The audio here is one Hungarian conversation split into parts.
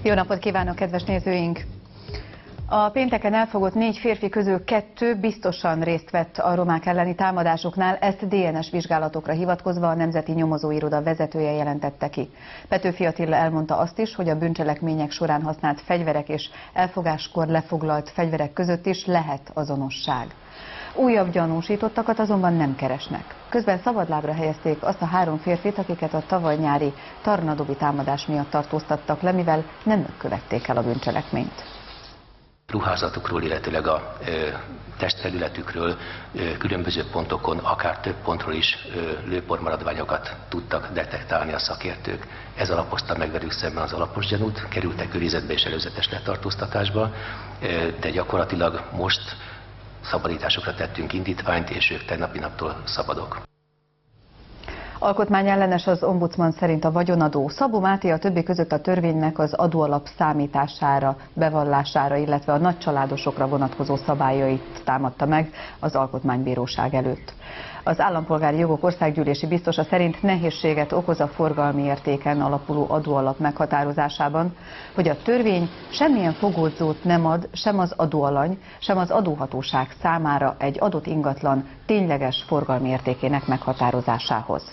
Jó napot kívánok, kedves nézőink! A pénteken elfogott 4 férfi közül 2 biztosan részt vett a romák elleni támadásoknál, ezt DNS vizsgálatokra hivatkozva a Nemzeti Nyomozóiroda vezetője jelentette ki. Petőfi Attila elmondta azt is, hogy a bűncselekmények során használt fegyverek és elfogáskor lefoglalt fegyverek között is lehet azonosság. Újabb gyanúsítottakat azonban nem keresnek. Közben szabadlábra helyezték azt a 3 férfit, akiket a tavaly nyári tarnadobi támadás miatt tartóztattak le, mivel nem ők követték el a bűncselekményt. Ruházatukról, illetőleg a testfelületükről különböző pontokon, akár több pontról is lőpormaradványokat tudtak detektálni a szakértők. Ez alapozta meg velük szemben az alapos gyanút, kerültek őrizetbe és előzetes letartóztatásba, de gyakorlatilag most szabadításokra tettünk indítványt, és ők tegnapi naptól szabadok. Alkotmányellenes az ombudsman szerint a vagyonadó. Szabó Máté a többi között a törvénynek az adóalap számítására, bevallására, illetve a nagycsaládosokra vonatkozó szabályait támadta meg az Alkotmánybíróság előtt. Az Állampolgári Jogok Országgyűlési Biztosa szerint nehézséget okoz a forgalmi értéken alapuló adóalap meghatározásában, hogy a törvény semmilyen fogódzót nem ad sem az adóalany, sem az adóhatóság számára egy adott ingatlan tényleges forgalmi értékének meghatározásához.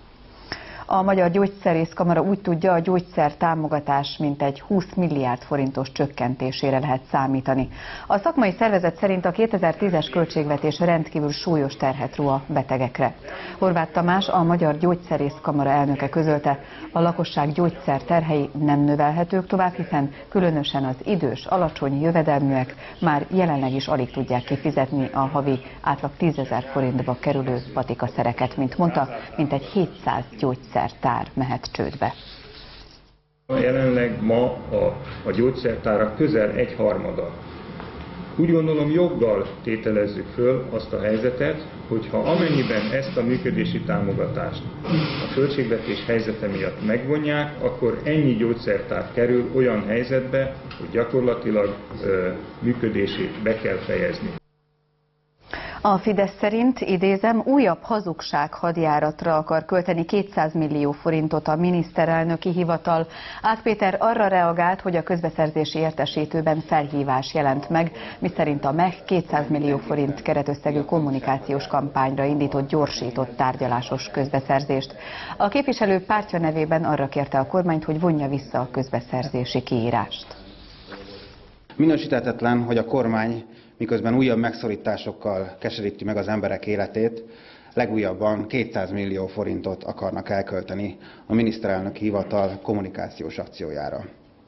A Magyar Gyógyszerészkamara úgy tudja, a gyógyszer támogatás mintegy 20 milliárd forintos csökkentésére lehet számítani. A szakmai szervezet szerint a 2010-es költségvetés rendkívül súlyos terhet ró a betegekre. Horváth Tamás, a Magyar Gyógyszerészkamara elnöke közölte, a lakosság gyógyszer terhei nem növelhetők tovább, hiszen különösen az idős, alacsony jövedelműek már jelenleg is alig tudják kifizetni a havi átlag 10 000 forintba kerülő patikaszereket, mint mondta, mintegy 700 gyógyszertár mehet csődbe. Jelenleg ma a gyógyszertárak közel 1/3. Úgy gondolom, joggal tételezzük föl azt a helyzetet, hogyha amennyiben ezt a működési támogatást a költségvetés helyzete miatt megvonják, akkor ennyi gyógyszertár kerül olyan helyzetbe, hogy gyakorlatilag működését be kell fejezni. A Fidesz szerint, idézem, újabb hazugság hadjáratra akar költeni 200 millió forintot a miniszterelnöki hivatal. Ág Péter arra reagált, hogy a közbeszerzési értesítőben felhívás jelent meg, miszerint a MEH 200 millió forint keretösszegű kommunikációs kampányra indított gyorsított tárgyalásos közbeszerzést. A képviselő pártja nevében arra kérte a kormányt, hogy vonja vissza a közbeszerzési kiírást. Minősíthetetlen, hogy a kormány miközben újabb megszorításokkal keseríti meg az emberek életét, legújabban 200 millió forintot akarnak elkölteni a miniszterelnöki hivatal kommunikációs akciójára.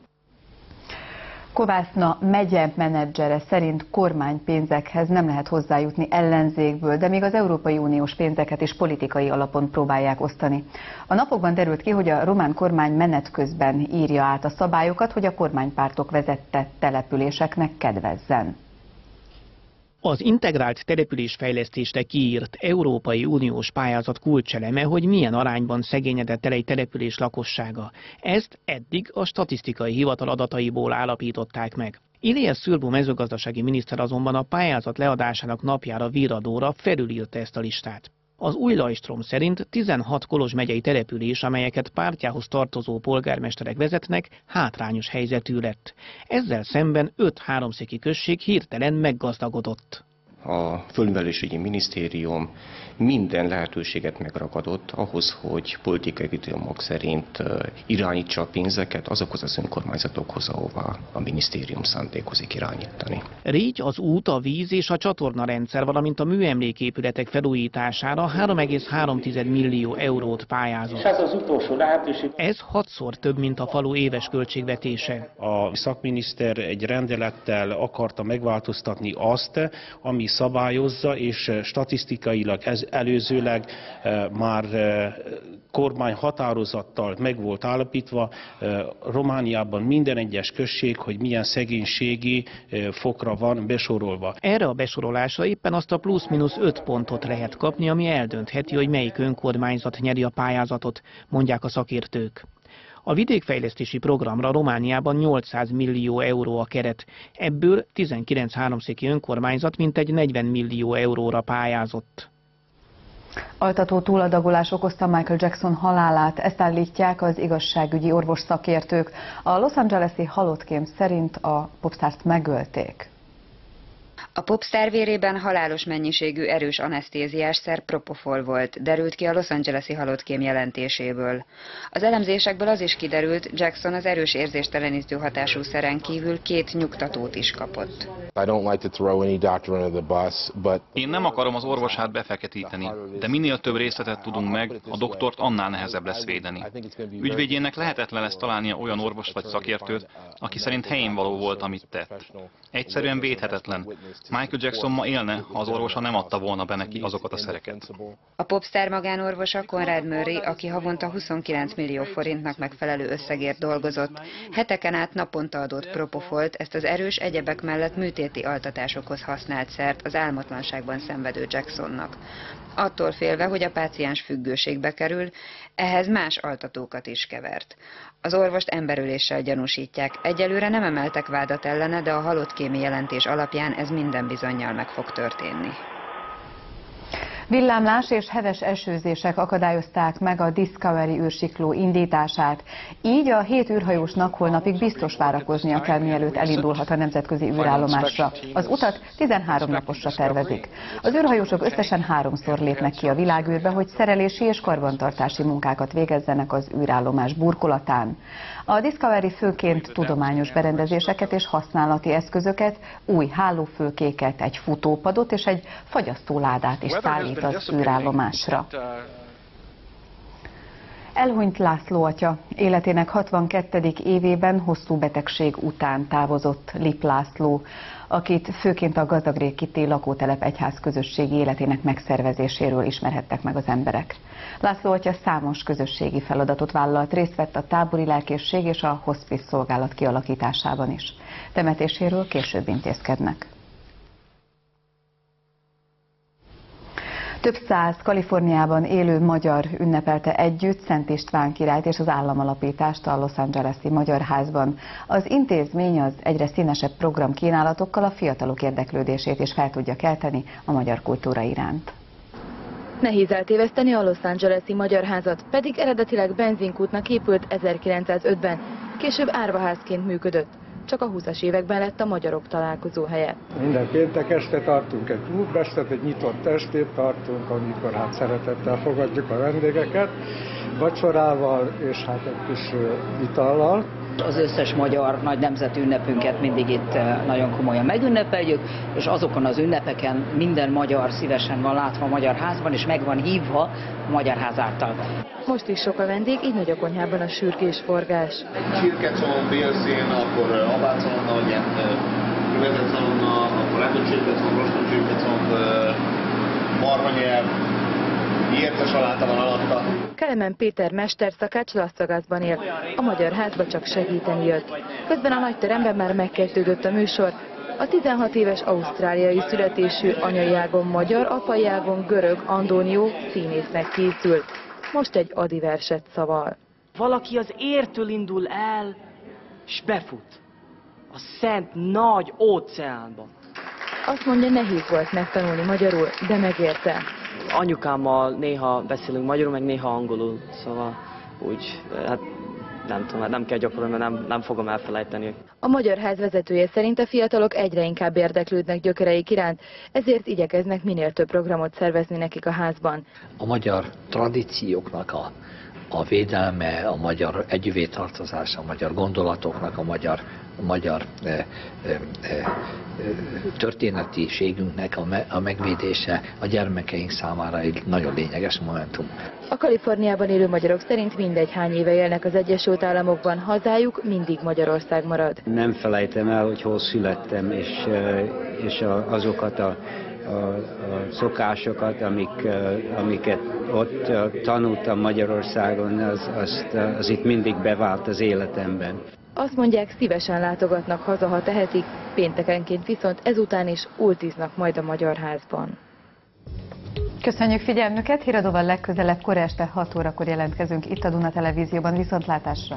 Kovászna megye menedzsere szerint kormánypénzekhez nem lehet hozzájutni ellenzékből, de még az Európai Uniós pénzeket is politikai alapon próbálják osztani. A napokban derült ki, hogy a román kormány menet közben írja át a szabályokat, hogy a kormánypártok vezette településeknek kedvezzen. Az integrált településfejlesztésre kiírt Európai Uniós pályázat kulcseleme, hogy milyen arányban szegényedett el egy település lakossága. Ezt eddig a statisztikai hivatal adataiból állapították meg. Ilias Sürbu mezőgazdasági miniszter azonban a pályázat leadásának napjára Viradóra felülírta ezt a listát. Az Új Lajstrom szerint 16 Kolozs megyei település, amelyeket pártjához tartozó polgármesterek vezetnek, hátrányos helyzetű lett. Ezzel szemben 5 háromszéki község hirtelen meggazdagodott. A Földművelésügyi Minisztérium minden lehetőséget megragadott ahhoz, hogy politikai kritériumok szerint irányítsa a pénzeket azokhoz az önkormányzatokhoz, ahova a minisztérium szándékozik irányítani. Így az út, a víz és a csatornarendszer, valamint a műemléképületek felújítására 3,3 millió eurót pályázott. Ez az utolsó lehetőség. Ez 6-szor több, mint a falu éves költségvetése. A szakminiszter egy rendelettel akarta megváltoztatni azt, ami szabályozza, és statisztikailag előzőleg már kormány határozattal meg volt állapítva Romániában minden egyes község, hogy milyen szegénységi fokra van besorolva. Erre a besorolásra éppen azt a plusz-minusz 5 pontot lehet kapni, ami eldöntheti, hogy melyik önkormányzat nyeri a pályázatot, mondják a szakértők. A vidékfejlesztési programra Romániában 800 millió euró a keret, ebből 19 háromszéki önkormányzat mintegy 40 millió euróra pályázott. Altató túladagolás okozta Michael Jackson halálát, ezt állítják az igazságügyi orvos szakértők. A Los Angeles-i halottkém szerint a popstárt megölték. A popstar vérében halálos mennyiségű erős anesztéziás szer propofol volt, derült ki a Los Angeles-i halottkém jelentéséből. Az elemzésekből az is kiderült, Jackson az erős érzéstelenítő hatású szeren kívül 2 nyugtatót is kapott. Én nem akarom az orvosát befeketíteni, de minél több részletet tudunk meg, a doktort annál nehezebb lesz védeni. Ügyvédjének lehetetlen lesz találnia olyan orvost vagy szakértőt, aki szerint helyén való volt, amit tett. Egyszerűen védhetetlen. Michael Jackson ma élne, ha az orvosa nem adta volna be neki azokat a szereket. A popstar magánorvosa Conrad Murray, aki havonta 29 millió forintnak megfelelő összegért dolgozott, heteken át naponta adott propofolt, ezt az erős egyebek mellett műtéti altatásokhoz használt szert az álmatlanságban szenvedő Jacksonnak. Attól félve, hogy a páciens függőségbe kerül, ehhez más altatókat is kevert. Az orvost emberöléssel gyanúsítják. Egyelőre nem emeltek vádat ellene, de a halottkémi jelentés alapján ez minden bizonnyal meg fog történni. Villámlás és heves esőzések akadályozták meg a Discovery űrsikló indítását. Így a 7 űrhajósnak holnapig biztos várakoznia kell, mielőtt elindulhat a nemzetközi űrállomásra. Az utat 13 naposra tervezik. Az űrhajósok összesen 3-szor lépnek ki a világűrbe, hogy szerelési és karbantartási munkákat végezzenek az űrállomás burkolatán. A Discovery főként tudományos berendezéseket és használati eszközöket, új hálófülkéket, egy futópadot és egy fagyasztóládát is szállít az űrállomásra. Elhunyt László atya. Életének 62. évében hosszú betegség után távozott Lip László, akit főként a Gazdagrékiti lakótelep egyház közösségi életének megszervezéséről ismerhettek meg az emberek. László atya számos közösségi feladatot vállalt, részt vett a tábori lelkészség és a hospice szolgálat kialakításában is. Temetéséről később intézkednek. Több száz Kaliforniában élő magyar ünnepelte együtt Szent István királyt és az államalapítást a Los Angeles-i Magyar Házban. Az intézmény az egyre színesebb programkínálatokkal a fiatalok érdeklődését is fel tudja kelteni a magyar kultúra iránt. Nehéz eltéveszteni a Los Angeles-i Magyar Házat, pedig eredetileg benzinkútnak épült 1905-ben, később árvaházként működött. Csak a 20-as években lett a magyarok találkozóhelye. Minden péntek este tartunk egy klubestet, egy nyitott estét tartunk, amikor hát szeretettel fogadjuk a vendégeket, vacsorával és hát egy kis itallal. Az összes magyar nagy nemzeti ünnepünket mindig itt nagyon komolyan megünnepeljük, és azokon az ünnepeken minden magyar szívesen van látva a Magyar Házban, és meg van hívva a Magyar Ház által. Most is sok a vendég, így nagy a konyhában a sürgésforgás. Csirkecalon, bélszén, akkor abácalonna, vagy ilyen küvezetcalonna, akkor rántott csirkecalon, rostott csirkecalon, marhanyelv, értes aláta van alatta. Kelemen Péter mesterszakács Lasszagaszban él. A Magyar Házba csak segíteni jött. Közben a nagyteremben már megkezdődött a műsor. A 16 éves ausztráliai születésű anyai ágon magyar, apai ágon görög Andónió színésznek készül. Most egy adiverset szaval. Valaki az értől indul el, és befut a szent nagy óceánba. Azt mondja, nehéz volt megtanulni magyarul, de megérte. Anyukámmal néha beszélünk magyarul, meg néha angolul, szóval úgy, hát nem tudom, nem kell gyakorolni, mert nem fogom elfelejteni. A Magyar Ház vezetője szerint a fiatalok egyre inkább érdeklődnek gyökereik iránt, ezért igyekeznek minél több programot szervezni nekik a házban. A magyar tradícióknak a védelme, a magyar együtttartozás, a magyar gondolatoknak, a magyar történetiségünknek a megvédése a gyermekeink számára egy nagyon lényeges momentum. A Kaliforniában élő magyarok szerint mindegy hány éve élnek az Egyesült Államokban, hazájuk mindig Magyarország marad. Nem felejtem el, hogy hol születtem, és azokat a szokásokat, amiket ott tanultam Magyarországon, az itt mindig bevált az életemben. Azt mondják, szívesen látogatnak haza, ha tehetik, péntekenként viszont ezután is ultiznak majd a Magyar Házban. Köszönjük figyelmüket, híradóval legközelebb kora este 6 órakor jelentkezünk itt a Duna Televízióban. Viszontlátásra!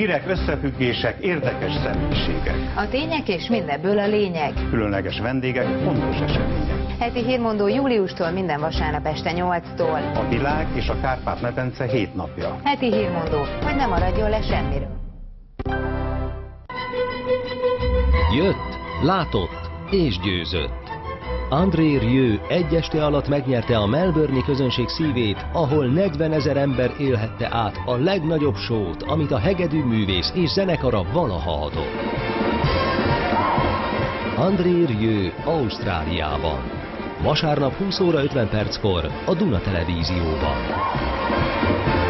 Hírek, összefüggések, érdekes személyiségek. A tények és mindebből a lényeg. Különleges vendégek, fontos események. Heti hírmondó júliustól minden vasárnap este 8-tól. A világ és a Kárpát-medence 7 napja. Heti hírmondó, hogy ne maradjon le semmiről. Jött, látott és győzött. André Rieu egy este alatt megnyerte a melbourne-i közönség szívét, ahol 40 000 ember élhette át a legnagyobb sót, amit a hegedű művész és zenekara valaha adott. André Rieu Ausztráliában. Vasárnap 20 óra 50 perckor a Duna Televízióban.